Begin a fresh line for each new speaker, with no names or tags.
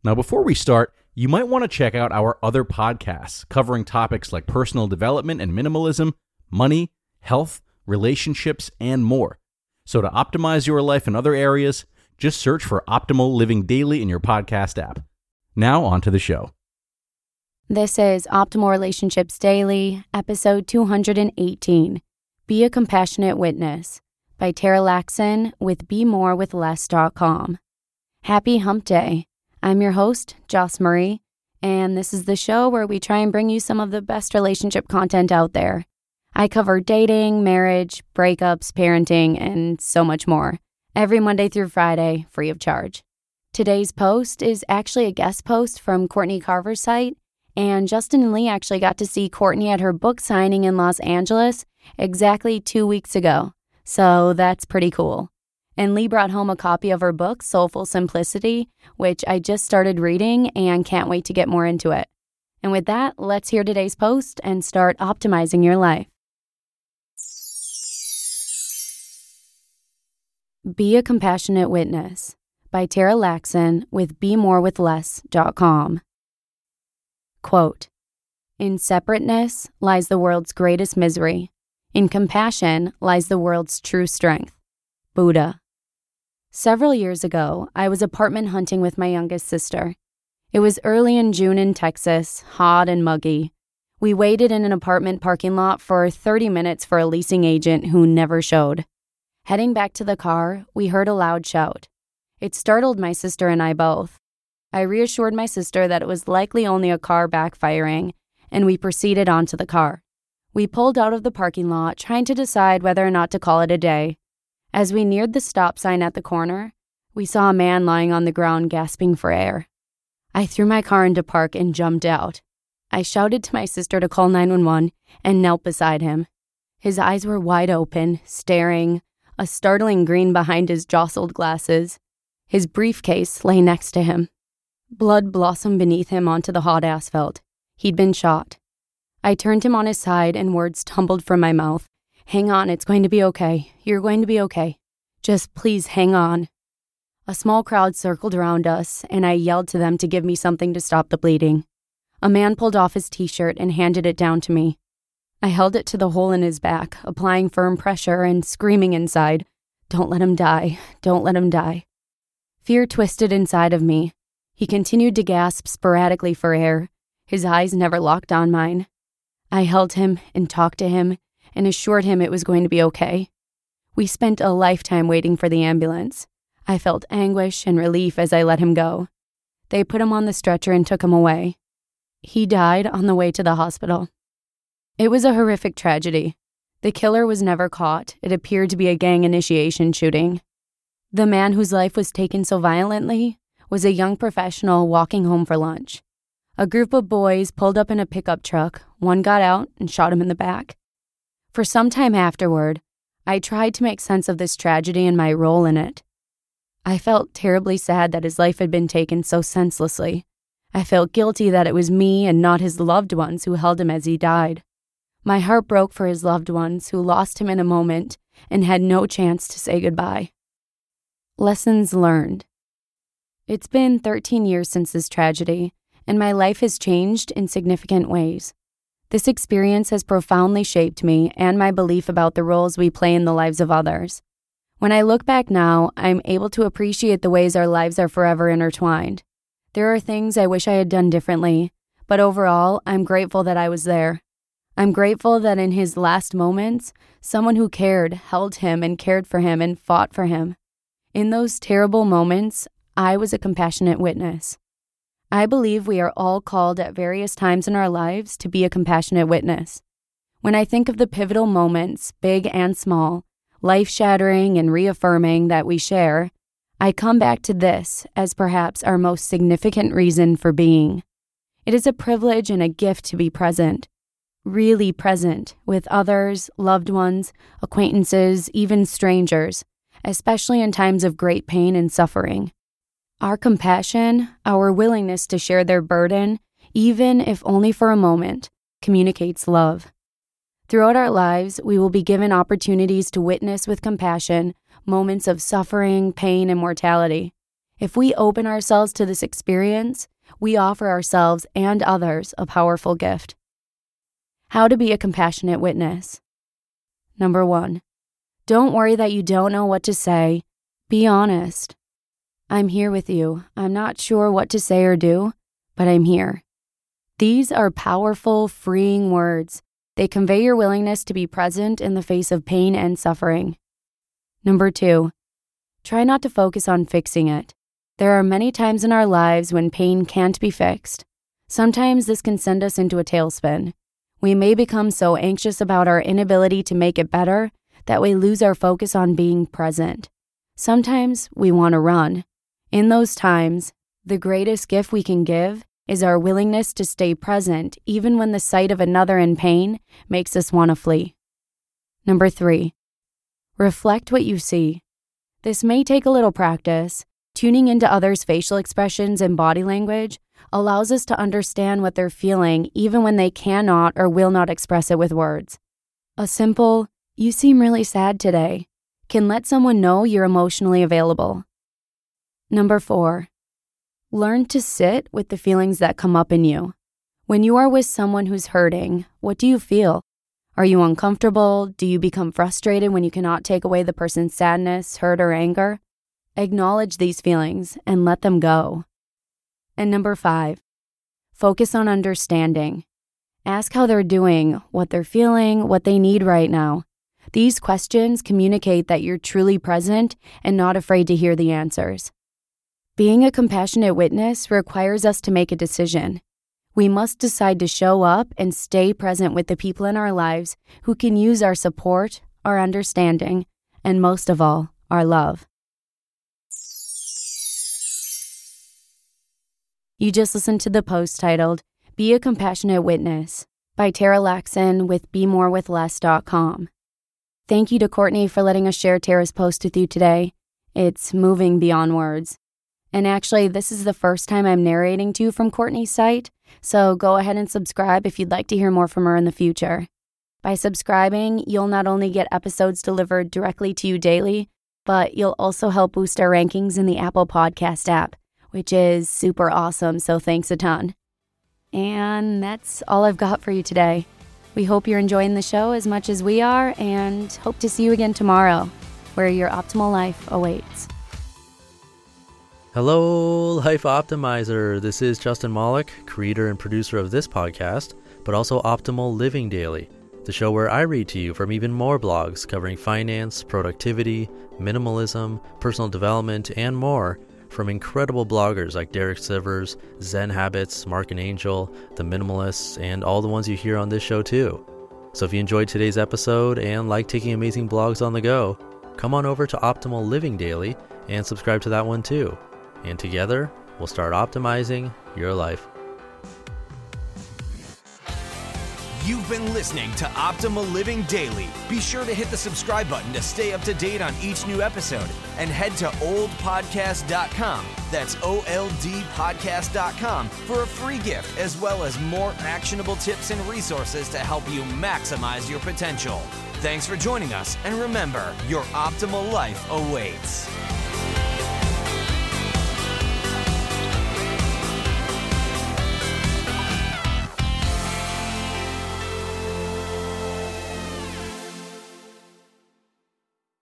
Now, before we start, you might want to check out our other podcasts covering topics like personal development and minimalism, money, health, relationships, and more. So to optimize your life in other areas, just search for Optimal Living Daily in your podcast app. Now, on to the show.
This is Optimal Relationships Daily, episode 218, Be a Compassionate Witness, by Tara Laxon with BeMoreWithLess.com. Happy Hump Day. I'm your host, Joss Murray, and this is the show where we try and bring you some of the best relationship content out there. I cover dating, marriage, breakups, parenting, and so much more, every Monday through Friday, free of charge. Today's post is actually a guest post from Courtney Carver's site, and Justin and Lee actually got to see Courtney at her book signing in Los Angeles exactly 2 weeks ago, so that's pretty cool. And Lee brought home a copy of her book, Soulful Simplicity, which I just started reading and can't wait to get more into it. And with that, let's hear today's post and start optimizing your life. Be a Compassionate Witness, by Tara Laxon with BeMoreWithLess.com. Quote, "In separateness lies the world's greatest misery. In compassion lies the world's true strength." Buddha. Several years ago, I was apartment hunting with my youngest sister. It was early in June in Texas, hot and muggy. We waited in an apartment parking lot for 30 minutes for a leasing agent who never showed. Heading back to the car, we heard a loud shout. It startled my sister and I both. I reassured my sister that it was likely only a car backfiring, and we proceeded onto the car. We pulled out of the parking lot, trying to decide whether or not to call it a day. As we neared the stop sign at the corner, we saw a man lying on the ground gasping for air. I threw my car into park and jumped out. I shouted to my sister to call 911 and knelt beside him. His eyes were wide open, staring, a startling green behind his jostled glasses. His briefcase lay next to him. Blood blossomed beneath him onto the hot asphalt. He'd been shot. I turned him on his side and words tumbled from my mouth. "Hang on, it's going to be okay. You're going to be okay. Just please hang on." A small crowd circled around us, and I yelled to them to give me something to stop the bleeding. A man pulled off his t-shirt and handed it down to me. I held it to the hole in his back, applying firm pressure and screaming inside, "Don't let him die. Don't let him die." Fear twisted inside of me. He continued to gasp sporadically for air. His eyes never locked on mine. I held him and talked to him and assured him it was going to be okay. We spent a lifetime waiting for the ambulance. I felt anguish and relief as I let him go. They put him on the stretcher and took him away. He died on the way to the hospital. It was a horrific tragedy. The killer was never caught. It appeared to be a gang initiation shooting. The man whose life was taken so violently was a young professional walking home for lunch. A group of boys pulled up in a pickup truck. One got out and shot him in the back. For some time afterward, I tried to make sense of this tragedy and my role in it. I felt terribly sad that his life had been taken so senselessly. I felt guilty that it was me and not his loved ones who held him as he died. My heart broke for his loved ones who lost him in a moment and had no chance to say goodbye. Lessons learned. It's been 13 years since this tragedy, and my life has changed in significant ways. This experience has profoundly shaped me and my belief about the roles we play in the lives of others. When I look back now, I'm able to appreciate the ways our lives are forever intertwined. There are things I wish I had done differently, but overall, I'm grateful that I was there. I'm grateful that in his last moments, someone who cared held him and cared for him and fought for him. In those terrible moments, I was a compassionate witness. I believe we are all called at various times in our lives to be a compassionate witness. When I think of the pivotal moments, big and small, life-shattering and reaffirming that we share, I come back to this as perhaps our most significant reason for being. It is a privilege and a gift to be present, really present with others, loved ones, acquaintances, even strangers, especially in times of great pain and suffering. Our compassion, our willingness to share their burden, even if only for a moment, communicates love. Throughout our lives, we will be given opportunities to witness with compassion moments of suffering, pain, and mortality. If we open ourselves to this experience, we offer ourselves and others a powerful gift. How to be a compassionate witness. Number 1, don't worry that you don't know what to say. Be honest. I'm here with you. I'm not sure what to say or do, but I'm here. These are powerful, freeing words. They convey your willingness to be present in the face of pain and suffering. Number 2, try not to focus on fixing it. There are many times in our lives when pain can't be fixed. Sometimes this can send us into a tailspin. We may become so anxious about our inability to make it better that we lose our focus on being present. Sometimes we want to run. In those times, the greatest gift we can give is our willingness to stay present even when the sight of another in pain makes us want to flee. Number 3, reflect what you see. This may take a little practice. Tuning into others' facial expressions and body language allows us to understand what they're feeling even when they cannot or will not express it with words. A simple, "You seem really sad today," can let someone know you're emotionally available. Number 4, learn to sit with the feelings that come up in you. When you are with someone who's hurting, what do you feel? Are you uncomfortable? Do you become frustrated when you cannot take away the person's sadness, hurt, or anger? Acknowledge these feelings and let them go. And number 5, focus on understanding. Ask how they're doing, what they're feeling, what they need right now. These questions communicate that you're truly present and not afraid to hear the answers. Being a compassionate witness requires us to make a decision. We must decide to show up and stay present with the people in our lives who can use our support, our understanding, and most of all, our love. You just listened to the post titled, "Be a Compassionate Witness" by Tara Laxon with BeMoreWithLess.com. Thank you to Courtney for letting us share Tara's post with you today. It's moving beyond words. And actually, this is the first time I'm narrating to you from Courtney's site, so go ahead and subscribe if you'd like to hear more from her in the future. By subscribing, you'll not only get episodes delivered directly to you daily, but you'll also help boost our rankings in the Apple Podcast app, which is super awesome, so thanks a ton. And that's all I've got for you today. We hope you're enjoying the show as much as we are, and hope to see you again tomorrow, where your optimal life awaits.
Hello, Life Optimizer. This is Justin Malik, creator and producer of this podcast, but also Optimal Living Daily, the show where I read to you from even more blogs covering finance, productivity, minimalism, personal development, and more from incredible bloggers like Derek Sivers, Zen Habits, Mark and Angel, The Minimalists, and all the ones you hear on this show too. So if you enjoyed today's episode and like taking amazing blogs on the go, come on over to Optimal Living Daily and subscribe to that one too. And together, we'll start optimizing your life.
You've been listening to Optimal Living Daily. Be sure to hit the subscribe button to stay up to date on each new episode. And head to oldpodcast.com, that's OLDpodcast.com, for a free gift as well as more actionable tips and resources to help you maximize your potential. Thanks for joining us, and remember, your optimal life awaits.